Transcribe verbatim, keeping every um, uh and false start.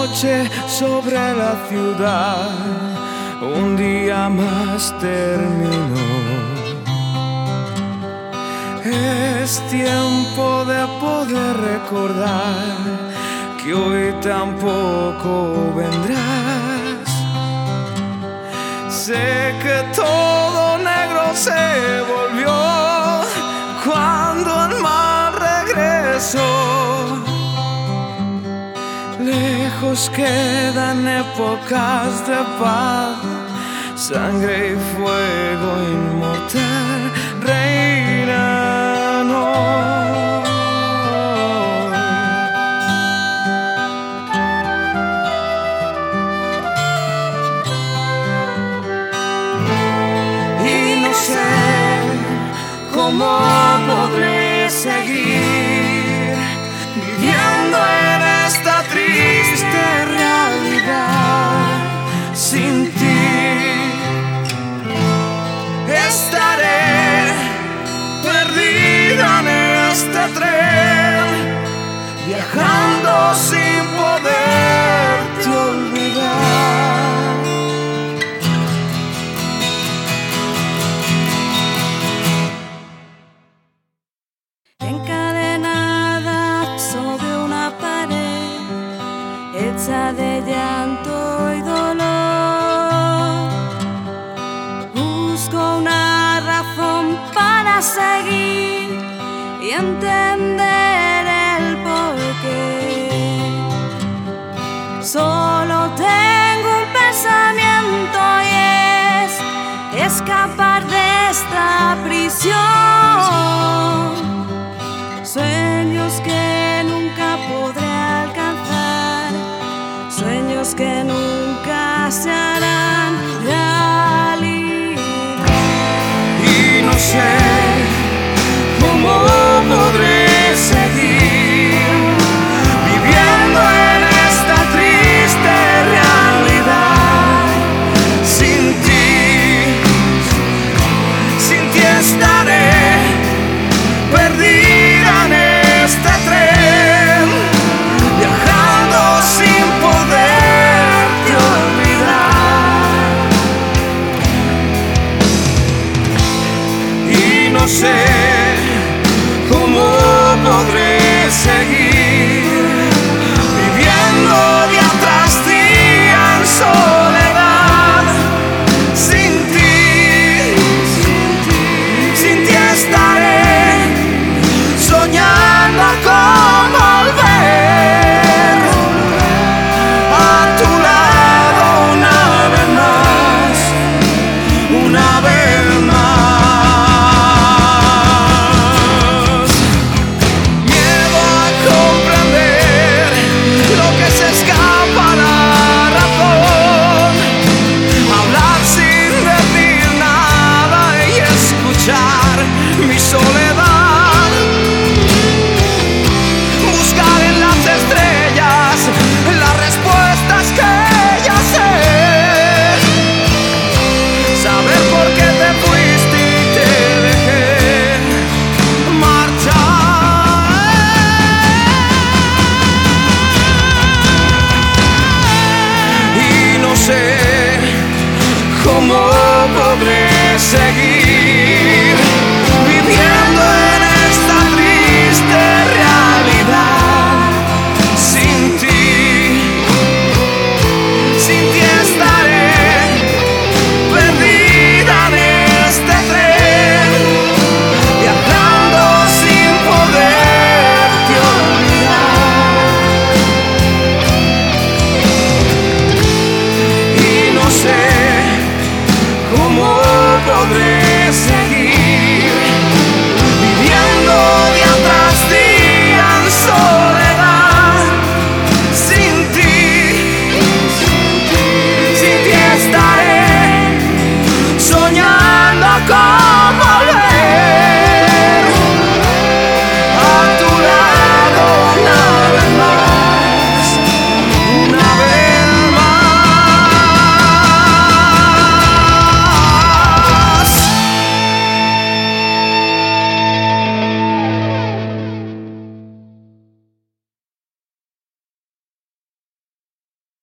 noche sobre la ciudad, un día más terminó. Es tiempo de poder recordar que hoy tampoco vendrás. Sé que todo negro se volvió cuando el mar regresó. Lejos quedan épocas de paz, sangre y fuego inmortal reinan hoy. Y no sé cómo podré seguir viviendo en esta triste realidad. Sin ti estaré perdida en este tren, viajando sin poderte olvidar. Encadenada sobre una pared, hecha de llanto y dolor, busco una razón para seguir y entender el porqué. Solo tengo un pensamiento y es escapar de esta prisión. Sueños que nunca podré alcanzar, sueños que nunca se harán realidad. Y no sé cómo podré seguir viviendo en esta triste realidad. Sin ti, sin ti estaré perdida en este tren, viajando sin poderte olvidar. Y no sé cómo podré seguir